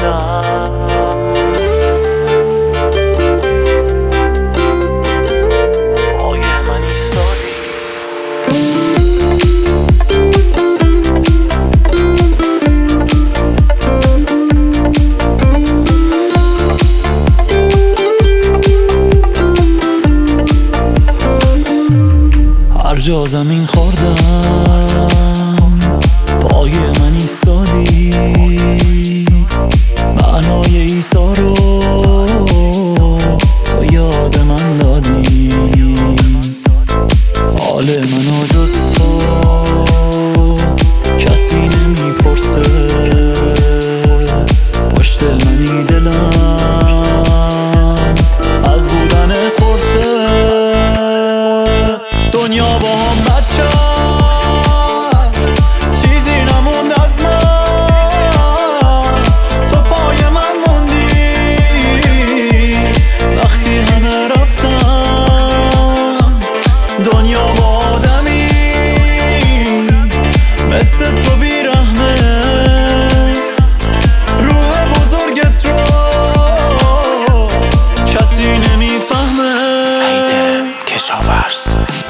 خوردم. پای من ایستادی. هر جا زمین خوردم پای من ایستادی. معنای ایسا رو تو یاد من دادی. حال منو جز تو کسی نمیپرسه. پشت منی دلم از بودنت قرصه. دنیا با هم بد کرد چیزی نموند از من. تو پای من موندی وقتی همه رفتن. دنیا با آدمی مثل تو بیرحمه. روح بزرگت رو کسی نمیفهمه. سعید کشاورز.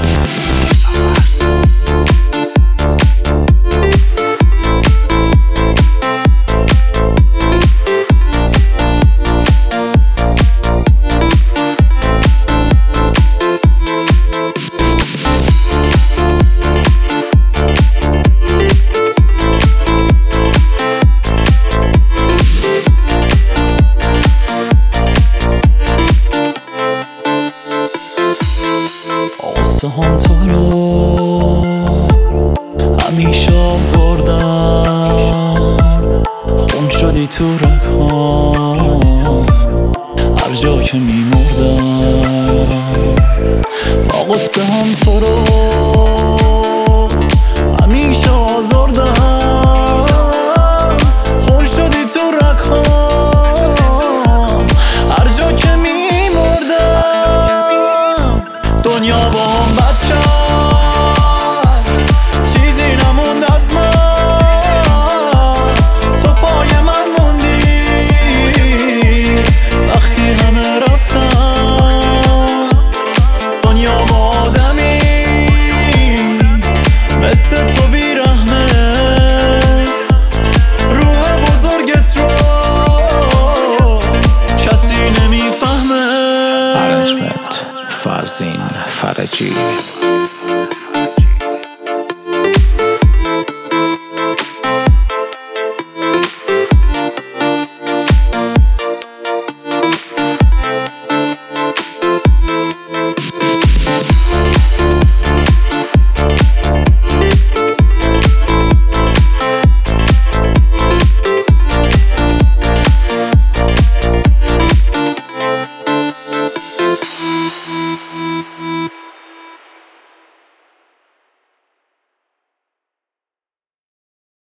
آسه هم تو رو همیشه آزردم. خون شدی تو رگام هر جا که میمردم. با قصه هم تو رو همیشه آزردم.